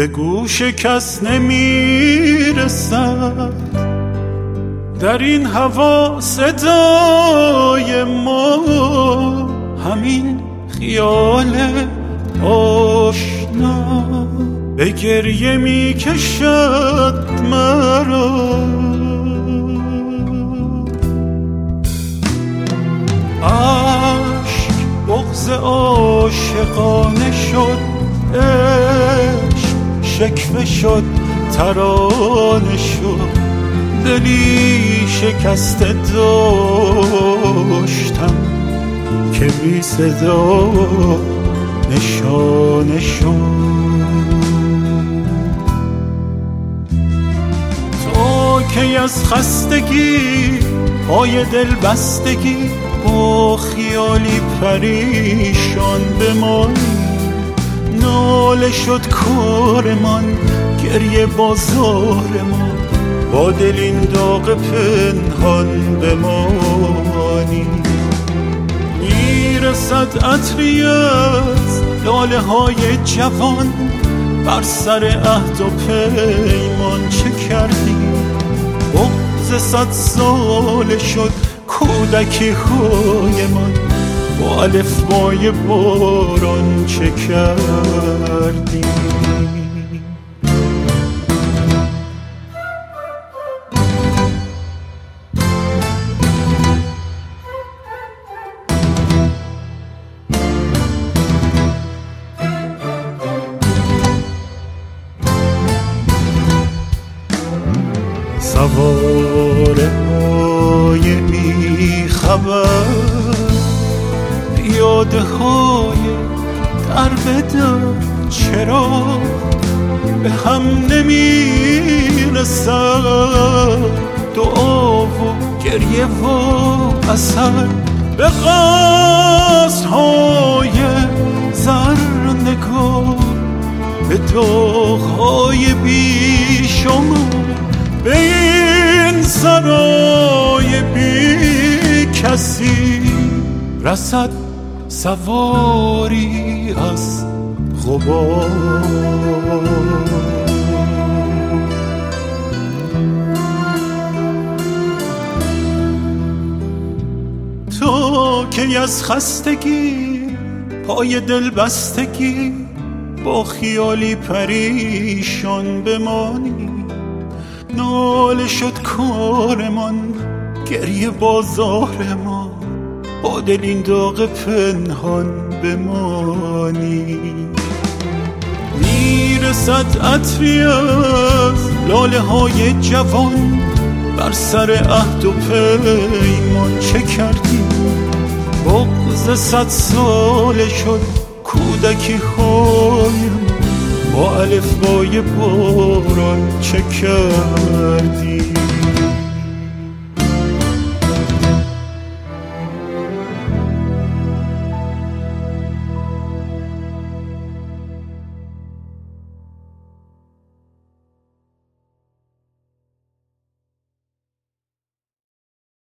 به گوش کس نمیرسد. در این هوا صدای ما همین خیال آشنا به گریه می کشد مرا. عشق بغض عاشقانه شد، عشق شکوه شد، ترانه شد. دلی شکسته داشتم که بی صدا نشانه شد. تو که از خستگی پای دل بستگی با خیالی پریشان بمانی. ناله شد کارمان، گریه بازارمان، با دل این داغ پنهان بمانی. میرسد عطری از لاله های جوان، بر سر عهد و پیمان چه کردی؟ بغض 100 ساله شد کودکی های من، با الفبای باران چه کردی؟ سواره های بی خبر، پیاده های در بدر، چرا به هم نمیرسد؟ دعا و گریه و اثر به قصد های زر نگاه، به داغ های بی شما، به این سرای بی کسی رسد سواری از غبار. تو که از خستگی پای دل بستگی با خیالی پریشان بمانی. ناله شد کارمان، گریه بازارمان، با دل این داغ پنهان بمانی. میرسد عطری از لاله های جوان، بر سر عهد و پیمان چه کردی؟ بغض 100 ساله شد کودکی هایم، با الفبای باران چه کردی؟